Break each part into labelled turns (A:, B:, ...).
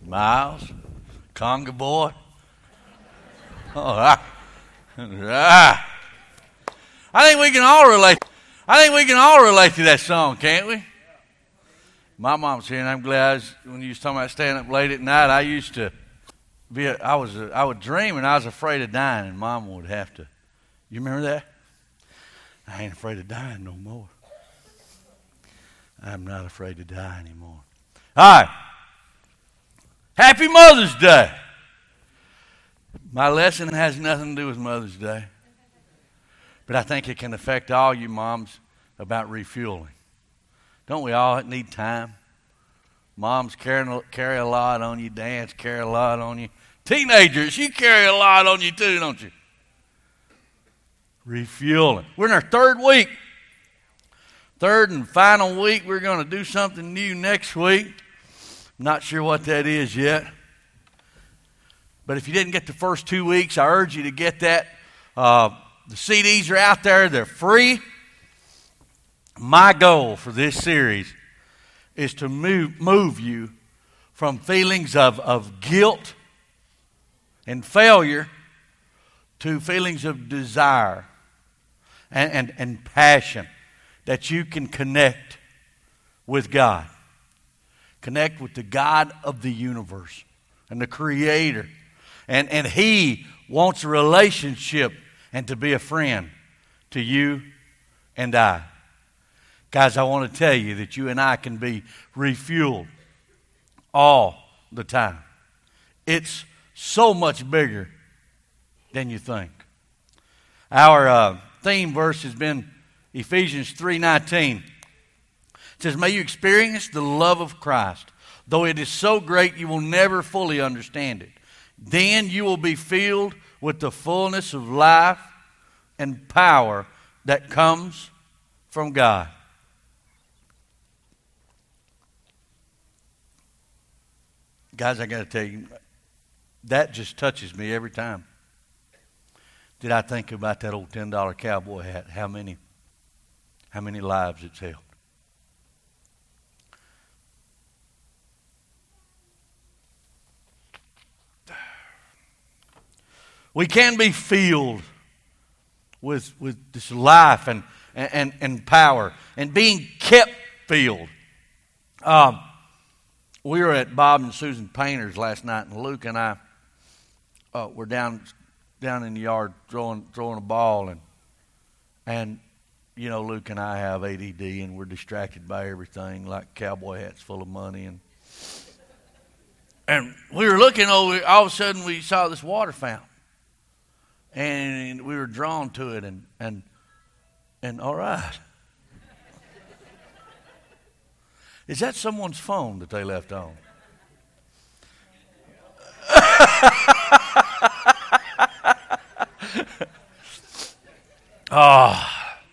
A: Miles, conga boy. Oh, I think we can all relate. I think we can all relate to that song, can't we? My mom's here, and I'm glad. When you was talking about staying up late at night, I used to be. I would dream, and I was afraid of dying, and Mom would have to. You remember that? I ain't afraid of dying no more. I'm not afraid to die anymore. All right. Happy Mother's Day. My lesson has nothing to do with Mother's Day, but I think it can affect all you moms about refueling. Don't we all need time? Moms carry a lot on you. Dads carry a lot on you. Teenagers, you carry a lot on you too, don't you? Refueling. We're in our third week. Third and final week. We're going to do something new next week. I'm not sure what that is yet. But if you didn't get the first 2 weeks, I urge you to get that. The CDs are out there. They're free. My goal for this series is to move you from feelings of guilt and failure to feelings of desire and passion that you can connect with God. Connect with the God of the universe and the Creator. And He wants a relationship and to be a friend to you and I. Guys, I want to tell you that you and I can be refueled all the time. It's so much bigger than you think. Our theme verse has been Ephesians 3:19. It says, may you experience the love of Christ, though it is so great you will never fully understand it. Then you will be filled with the fullness of life and power that comes from God. Guys, I got to tell you, that just touches me every time. Did I think about that old $10 cowboy hat? How many lives it's helped? We can be filled with this life and power and being kept filled. We were at Bob and Susan Painter's last night, and Luke and I were down in the yard throwing a ball, and you know, Luke and I have ADD, and we're distracted by everything, like cowboy hats full of money, and we were looking over. All of a sudden, we saw this water fountain, and we were drawn to it, and all right. Is that someone's phone that they left on? Oh.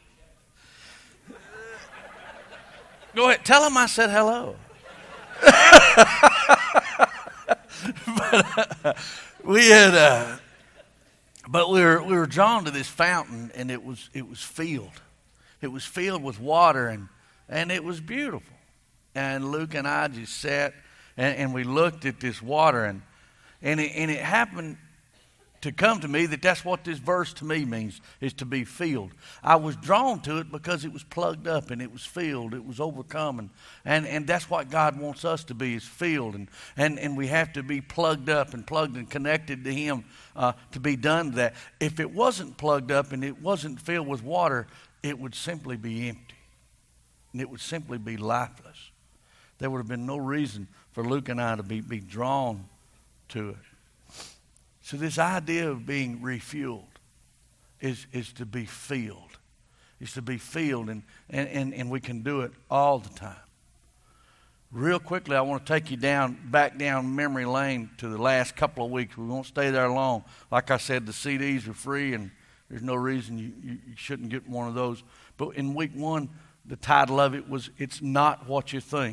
A: Go ahead. Tell them I said hello. But we were drawn to this fountain, and it was filled. It was filled with water, and it was beautiful. And Luke and I just sat and we looked at this water, and it happened to come to me that that's what this verse to me means, is to be filled. I was drawn to it because it was plugged up and it was filled, it was overcome, and that's what God wants us to be, is filled, and we have to be plugged up and plugged and connected to Him to be done that. If it wasn't plugged up and it wasn't filled with water, it would simply be empty, and it would simply be lifeless. There would have been no reason for Luke and I to be drawn to it. So this idea of being refueled is to be filled. Is to be filled, and we can do it all the time. Real quickly, I want to take you back down memory lane to the last couple of weeks. We won't stay there long. Like I said, the CDs are free, and there's no reason you shouldn't get one of those. But in week 1, the title of it was, It's Not What You Think.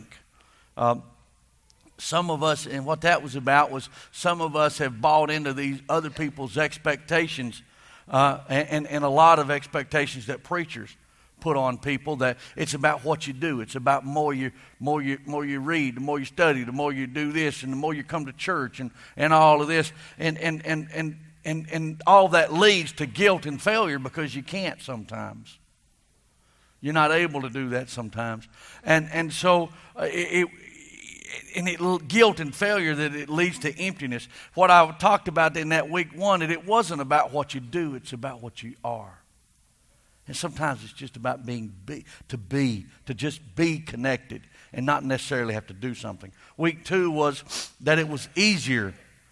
A: Some of us, and what that was about was some of us have bought into these other people's expectations and a lot of expectations that preachers put on people that it's about what you do. It's about more you read, the more you study, the more you do this, and the more you come to church and all of this. And all that leads to guilt and failure because you can't sometimes. You're not able to do that sometimes. And so guilt and failure, that it leads to emptiness. What I talked about in that week one, that it wasn't about what you do, it's about what you are. And sometimes it's just about to just be connected and not necessarily have to do something. Week two was that it was easier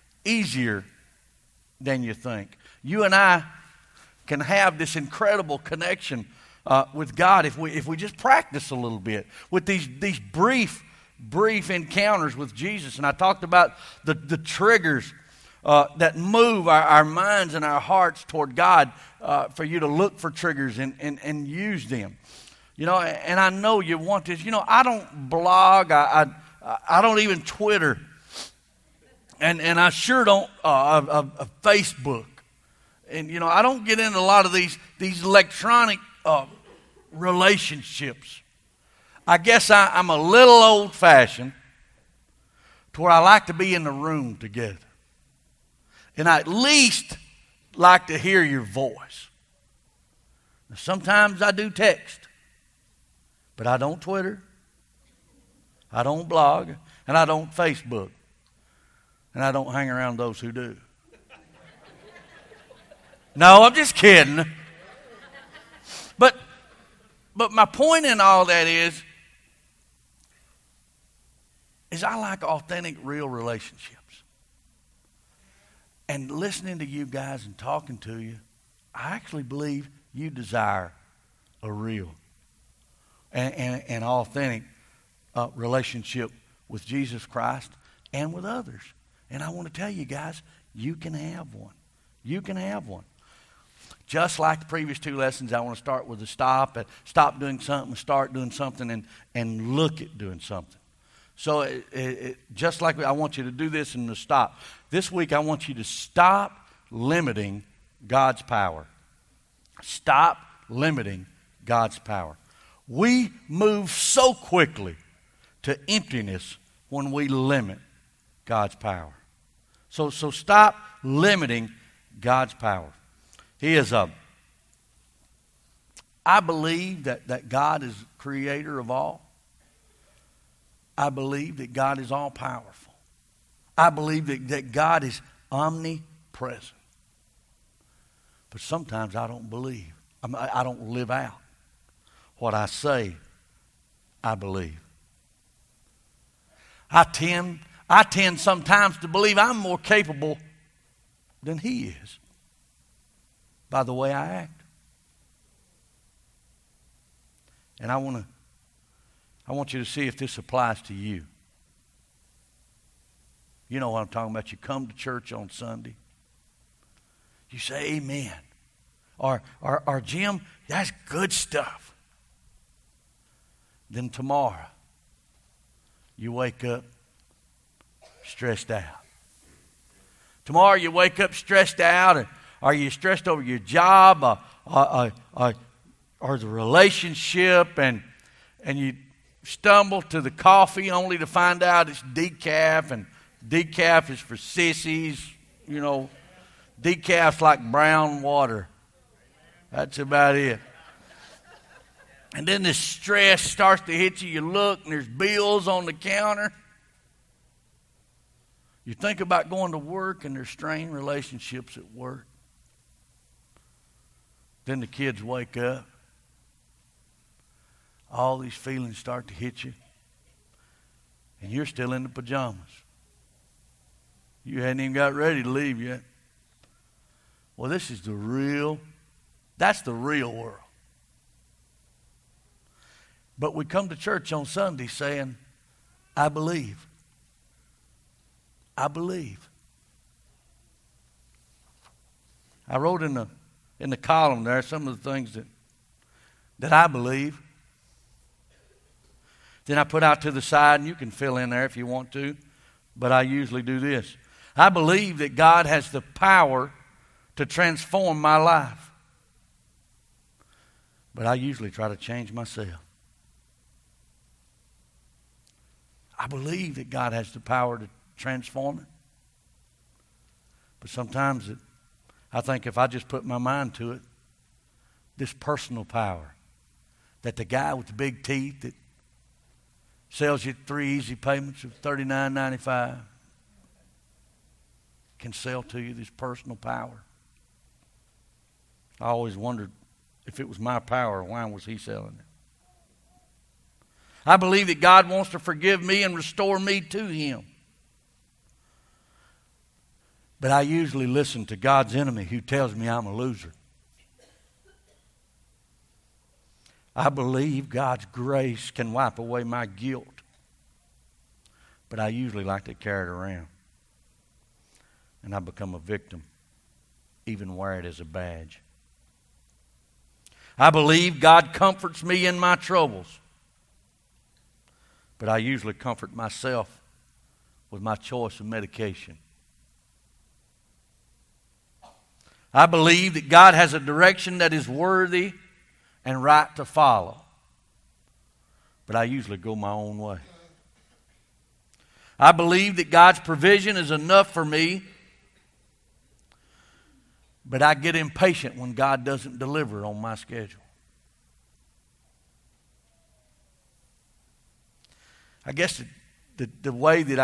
A: than you think. You and I can have this incredible connection with God if we just practice a little bit with these brief encounters with Jesus. And I talked about the triggers that move our minds and our hearts toward God, for you to look for triggers and use them. You know, and I know you want this. You know, I don't blog. I don't even Twitter. And I sure don't Facebook. And, you know, I don't get into a lot of these electronic relationships. I guess I'm a little old-fashioned to where I like to be in the room together. And I at least like to hear your voice. Now, sometimes I do text, but I don't Twitter, I don't blog, and I don't Facebook. And I don't hang around those who do. No, I'm just kidding. But my point in all that is I like authentic, real relationships. And listening to you guys and talking to you, I actually believe you desire a real and authentic relationship with Jesus Christ and with others. And I want to tell you guys, you can have one. You can have one. Just like the previous two lessons, I want to start with a stop doing something, start doing something, and look at doing something. So just like I want you to do this and to stop. This week I want you to stop limiting God's power. Stop limiting God's power. We move so quickly to emptiness when we limit God's power. So stop limiting God's power. I believe that God is creator of all. I believe that God is all powerful. I believe that God is omnipresent. But sometimes I don't believe. I don't live out what I say I believe. I tend sometimes to believe I'm more capable than He is by the way I act. And I want you to see if this applies to you. You know what I'm talking about. You come to church on Sunday. You say amen. Or Jim, that's good stuff. Then tomorrow, you wake up stressed out. Tomorrow you wake up stressed out, or are you stressed over your job or the relationship, and you stumble to the coffee only to find out it's decaf, and decaf is for sissies. You know, decaf's like brown water. That's about it. And then the stress starts to hit you. You look and there's bills on the counter. You think about going to work and there's strained relationships at work. Then the kids wake up. All these feelings start to hit you. And you're still in the pajamas. You hadn't even got ready to leave yet. Well, that's the real world. But we come to church on Sunday saying, I believe. I believe. I wrote in the column there some of the things that I believe. Then I put out to the side, and you can fill in there if you want to, but I usually do this. I believe that God has the power to transform my life. But I usually try to change myself. I believe that God has the power to transform it. But sometimes I think if I just put my mind to it, this personal power, that the guy with the big teeth that sells you 3 easy payments of $39.95 can sell to you this personal power. I always wondered if it was my power, why was he selling it? I believe that God wants to forgive me and restore me to him. But I usually listen to God's enemy who tells me I'm a loser. I believe God's grace can wipe away my guilt. But I usually like to carry it around. And I become a victim, even wear it as a badge. I believe God comforts me in my troubles. But I usually comfort myself with my choice of medication. I believe that God has a direction that is worthy and right to follow. But I usually go my own way. I believe that God's provision is enough for me. But I get impatient when God doesn't deliver on my schedule. I guess the way that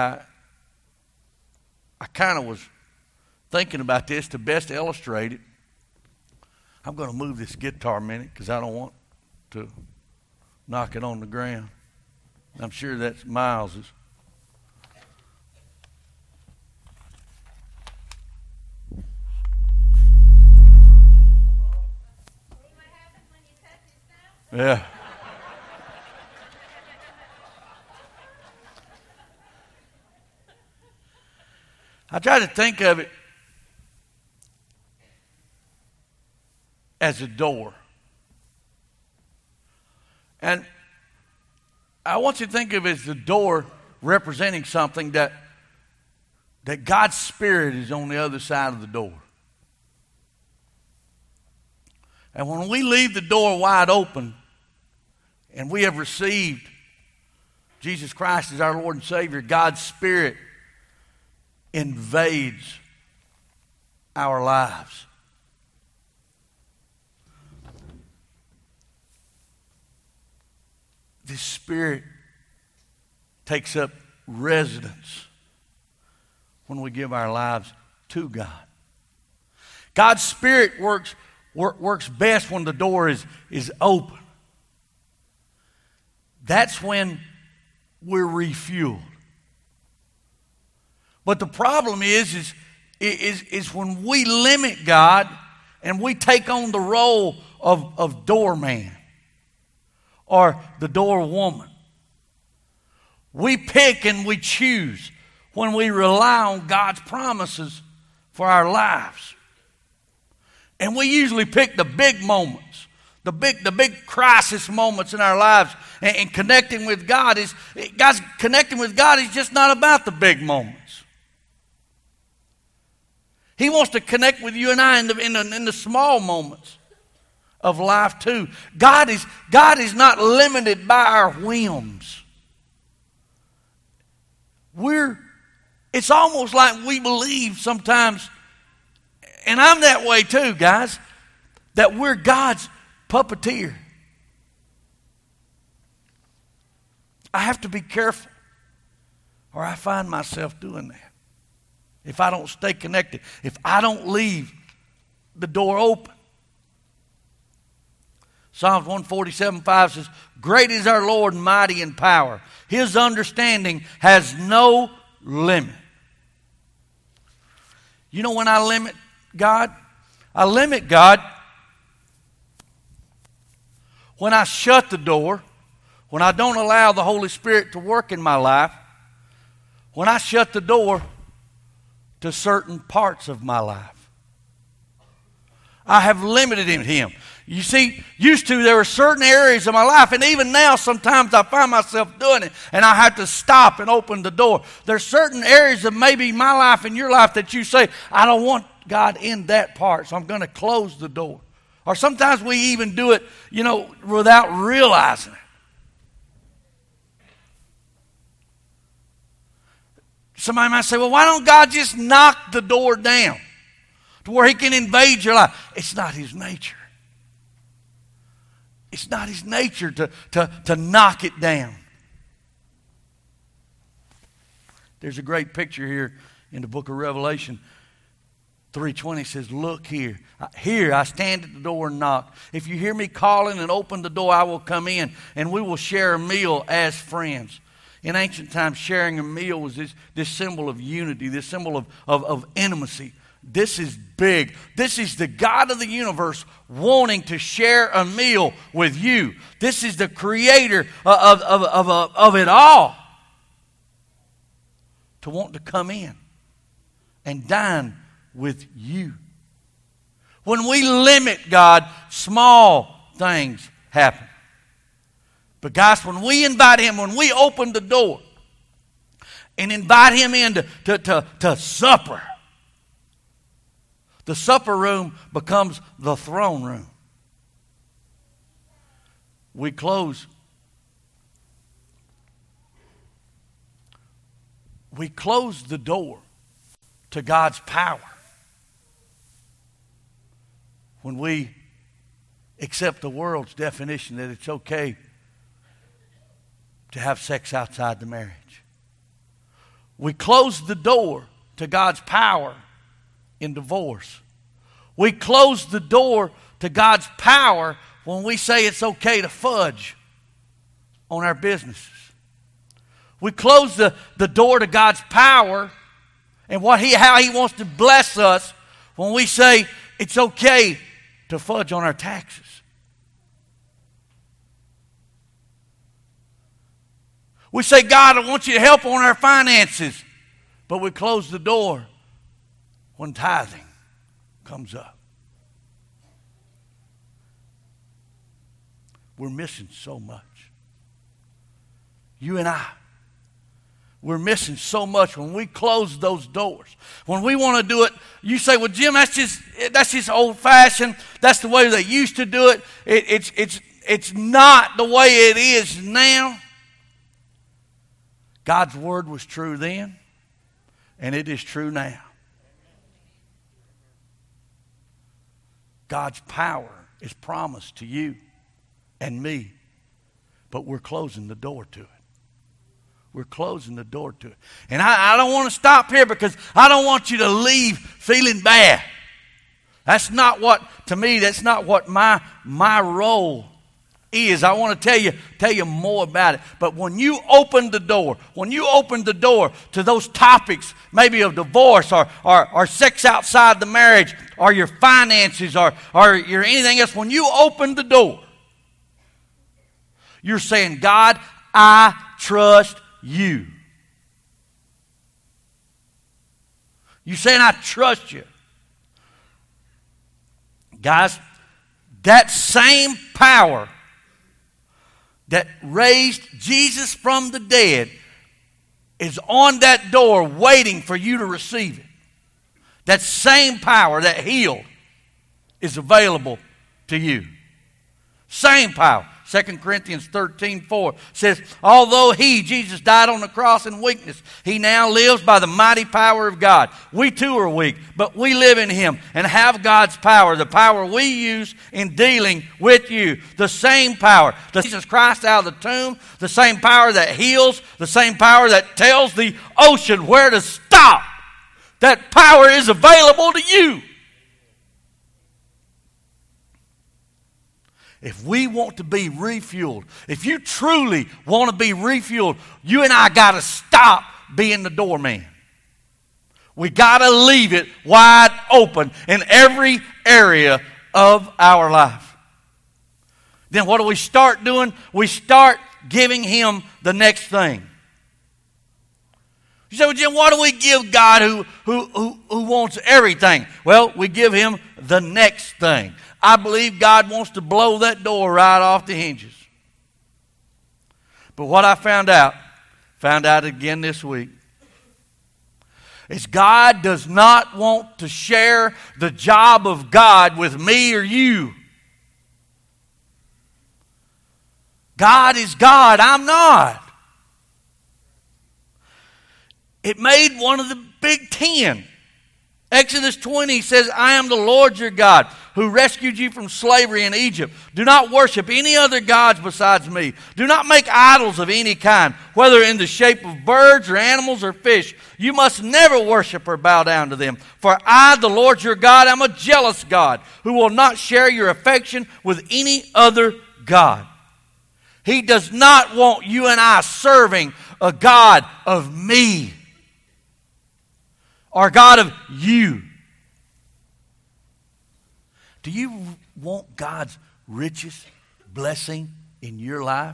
A: I kind of was thinking about this to best illustrate it, I'm going to move this guitar a minute because I don't want to knock it on the ground. I'm sure that's Miles's. Yeah. I try to think of it as a door. And I want you to think of it as the door representing something that God's Spirit is on the other side of the door. And when we leave the door wide open and we have received Jesus Christ as our Lord and Savior, God's Spirit invades our lives. This Spirit takes up residence when we give our lives to God. God's Spirit works best when the door is open. That's when we're refueled. But the problem is when we limit God and we take on the role of doorman or the door woman. We pick and we choose when we rely on God's promises for our lives. And we usually pick the big moments, the big crisis moments in our lives. And connecting with God is just not about the big moments. He wants to connect with you and I in the small moments of life too. God is not limited by our whims. It's almost like we believe sometimes, and I'm that way too, guys, that we're God's puppeteer. I have to be careful, or I find myself doing that. If I don't stay connected, if I don't leave the door open. Psalms 147:5 says, "Great is our Lord and mighty in power. His understanding has no limit." You know when I limit God? I limit God when I shut the door, when I don't allow the Holy Spirit to work in my life, when I shut the door to certain parts of my life. I have limited him. You see, used to there were certain areas of my life, and even now sometimes I find myself doing it, and I have to stop and open the door. There's certain areas of maybe my life and your life that you say, I don't want God in that part, so I'm going to close the door. Or sometimes we even do it, without realizing it. Somebody might say, well, why don't God just knock the door down to where he can invade your life? It's not his nature. It's not his nature to knock it down. There's a great picture here in the book of Revelation. 3:20 says, look here. Here I stand at the door and knock. If you hear me calling and open the door, I will come in and we will share a meal as friends. In ancient times, sharing a meal was this symbol of unity, this symbol of intimacy. This is big. This is the God of the universe wanting to share a meal with you. This is the creator of it all to want to come in and dine with you. When we limit God, small things happen. But guys, when we invite him, when we open the door and invite him in to supper, the supper room becomes the throne room. We close the door to God's power when we accept the world's definition that it's okay to have sex outside the marriage. We close the door to God's power in divorce. We close the door to God's power when we say it's okay to fudge on our businesses. We close the door to God's power and how he wants to bless us when we say it's okay to fudge on our taxes. We say, God, I want you to help on our finances. But we close the door when tithing comes up. We're missing so much. You and I. We're missing so much when we close those doors. When we want to do it, you say, well, Jim, that's just old-fashioned. That's the way they used to do it. It's not the way it is now. God's word was true then, and it is true now. God's power is promised to you and me, but we're closing the door to it. We're closing the door to it. And I don't want to stop here because I don't want you to leave feeling bad. That's not what my role is. I want to tell you more about it. But when you open the door to those topics, maybe of divorce or sex outside the marriage or your finances or your anything else, when you open the door, you're saying, God, I trust you. You're saying, I trust you. Guys, that same power that raised Jesus from the dead is on that door waiting for you to receive it. That same power that healed is available to you. Same power. 2 Corinthians 13:4 says, although he, Jesus, died on the cross in weakness, he now lives by the mighty power of God. We too are weak, but we live in him and have God's power, the power we use in dealing with you. The same power. Jesus Christ out of the tomb, the same power that heals, the same power that tells the ocean where to stop. That power is available to you. If we want to be refueled, if you truly want to be refueled, you and I got to stop being the doorman. We got to leave it wide open in every area of our life. Then what do we start doing? We start giving him the next thing. You say, well, Jim, why do we give God who wants everything? Well, we give him the next thing. I believe God wants to blow that door right off the hinges. But what I found out again this week, is God does not want to share the job of God with me or you. God is God. I'm not. It made one of the Big Ten. Exodus 20 says, I am the Lord your God who rescued you from slavery in Egypt. Do not worship any other gods besides me. Do not make idols of any kind, whether in the shape of birds or animals or fish. You must never worship or bow down to them. For I, the Lord your God, am a jealous God who will not share your affection with any other God. He does not want you and I serving a God of me or God of you. Do you want God's richest blessing in your life?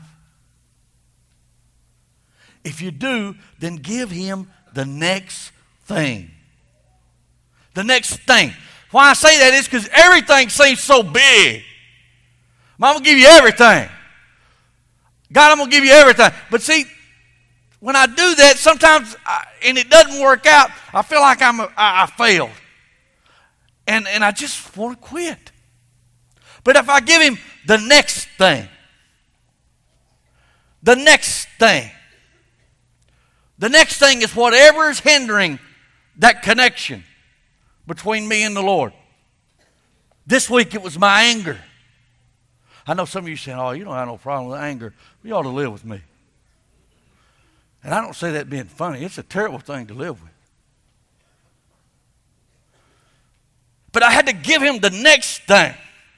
A: If you do, then give Him the next thing. The next thing. Why I say that is because everything seems so big. I'm going to give you everything. God, I'm going to give you everything. But see, when I do that, sometimes, and it doesn't work out, I feel like I failed. And I just want to quit. But if I give Him the next thing, the next thing is whatever is hindering that connection between me and the Lord. This week it was my anger. I know some of you saying, oh, you don't have no problem with anger. You ought to live with me. And I don't say that being funny. It's a terrible thing to live with. But I had to give Him the next thing.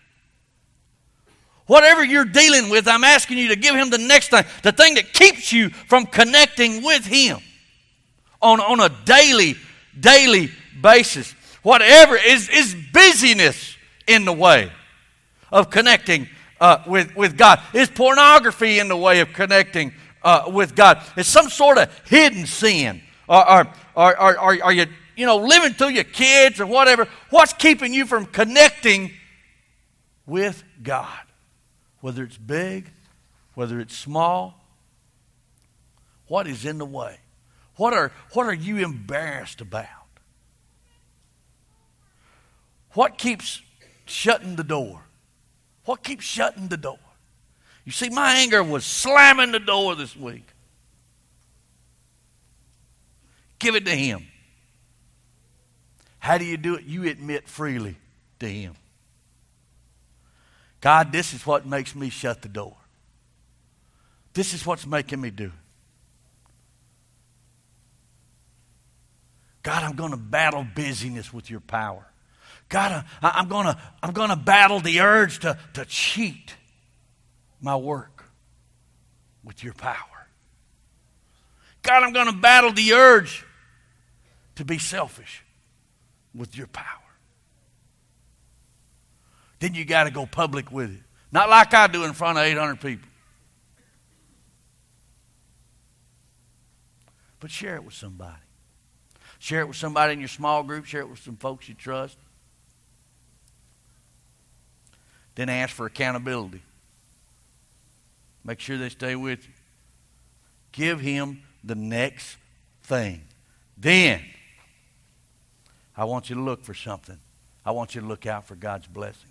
A: Whatever you're dealing with, I'm asking you to give Him the next thing. The thing that keeps you from connecting with Him on a daily basis. Whatever is busyness in the way of connecting with God. Is pornography in the way of connecting with God? Is some sort of hidden sin? Or are you living through your kids or whatever? What's keeping you from connecting with God? Whether it's big, whether it's small, what is in the way? What are you embarrassed about? What keeps shutting the door? What keeps shutting the door? You see, my anger was slamming the door this week. Give it to Him. How do you do it? You admit freely to Him. God, this is what makes me shut the door. This is what's making me do it. God, I'm going to battle busyness with your power. God, I'm going to battle the urge to cheat my work with your power. God, I'm going to battle the urge to be selfish with your power. Then you got to go public with it. Not like I do in front of 800 people. But share it with somebody. Share it with somebody in your small group. Share it with some folks you trust. Then ask for accountability. Make sure they stay with you. Give Him the next thing. Then, I want you to look for something. I want you to look out for God's blessings.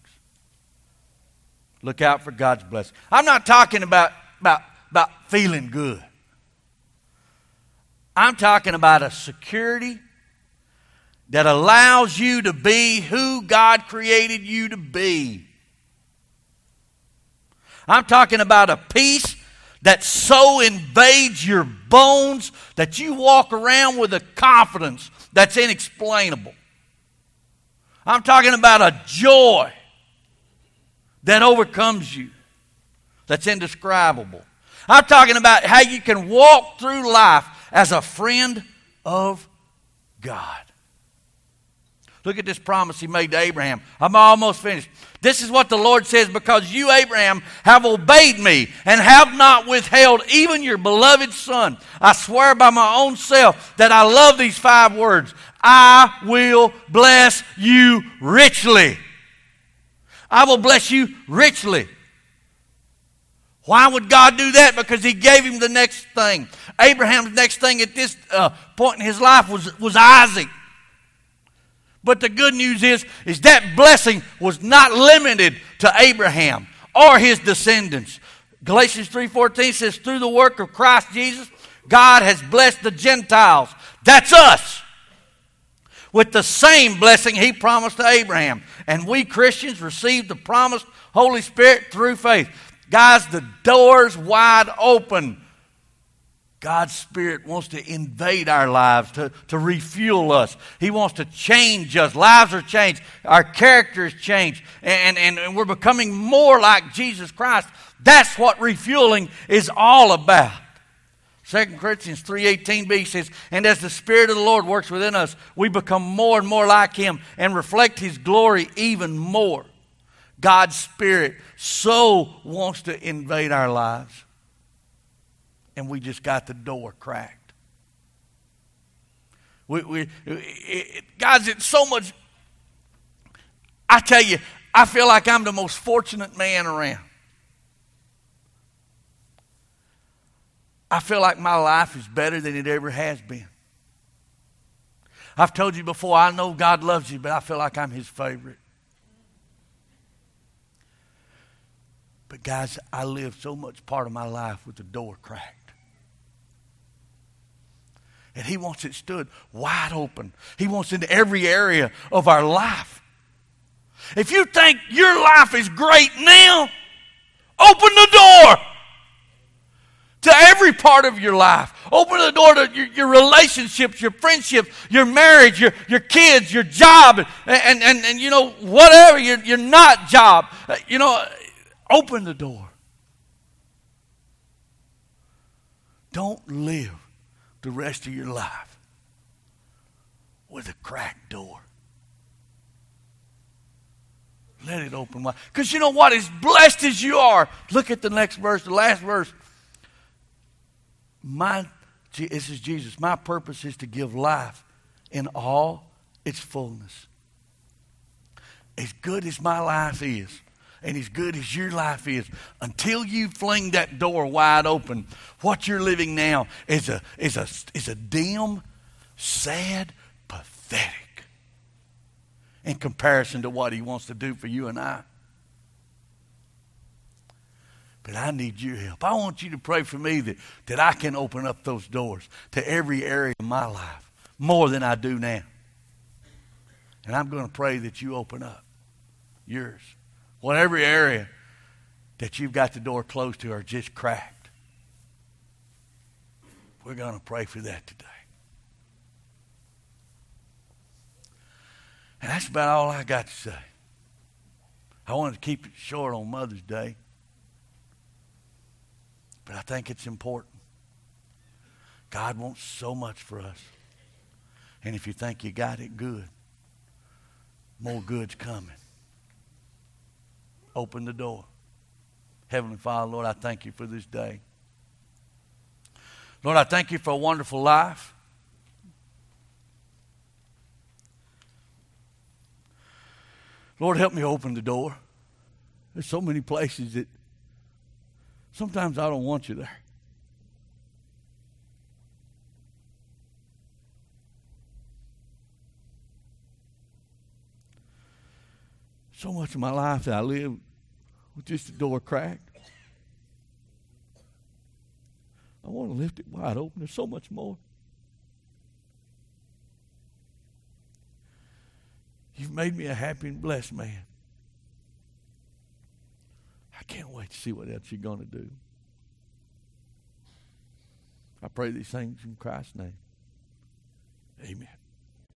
A: Look out for God's blessing. I'm not talking about feeling good. I'm talking about a security that allows you to be who God created you to be. I'm talking about a peace that so invades your bones that you walk around with a confidence that's inexplainable. I'm talking about a joy that overcomes you, that's indescribable. I'm talking about how you can walk through life as a friend of God. Look at this promise He made to Abraham. I'm almost finished. This is what the Lord says, because you, Abraham, have obeyed me and have not withheld even your beloved son. I swear by my own self that I love these 5 words. I will bless you richly. I will bless you richly. Why would God do that? Because He gave him the next thing. Abraham's next thing at this point in his life was Isaac. But the good news is that blessing was not limited to Abraham or his descendants. Galatians 3:14 says, through the work of Christ Jesus, God has blessed the Gentiles. That's us. With the same blessing he promised to Abraham. And we Christians received the promised Holy Spirit through faith. Guys, the door's wide open. God's Spirit wants to invade our lives, to refuel us. He wants to change us. Lives are changed. Our character is changed. And we're becoming more like Jesus Christ. That's what refueling is all about. 2 Corinthians 3:18b says, and as the Spirit of the Lord works within us, we become more and more like Him and reflect His glory even more. God's Spirit so wants to invade our lives. And we just got the door cracked. Guys, it's so much. I tell you, I feel like I'm the most fortunate man around. I feel like my life is better than it ever has been. I've told you before, I know God loves you, but I feel like I'm His favorite. But guys, I live so much part of my life with the door cracked. And He wants it stood wide open. He wants it in every area of our life. If you think your life is great now, open the door to every part of your life. Open the door to your relationships, your friendships, your marriage, your kids, your job, and you know, whatever, your not job. You know, open the door. Don't live the rest of your life with a cracked door. Let it open wide. Because you know what? As blessed as you are, look at the next verse, the last verse. This is Jesus. My purpose is to give life in all its fullness. As good as my life is, and as good as your life is, until you fling that door wide open, what you're living now is a dim, sad, pathetic in comparison to what He wants to do for you and I. But I need your help. I want you to pray for me that I can open up those doors to every area of my life more than I do now. And I'm going to pray that you open up yours. Whatever area that you've got the door closed to or just cracked. We're going to pray for that today. And that's about all I got to say. I wanted to keep it short on Mother's Day. But I think it's important. God wants so much for us. And if you think you got it, good. More good's coming. Open the door. Heavenly Father, Lord, I thank you for this day. Lord, I thank you for a wonderful life. Lord, help me open the door. There's so many places that sometimes I don't want you there. So much of my life that I live with just the door cracked. I want to lift it wide open. There's so much more. You've made me a happy and blessed man. I can't wait to see what else you're going to do. I pray these things in Christ's name. Amen.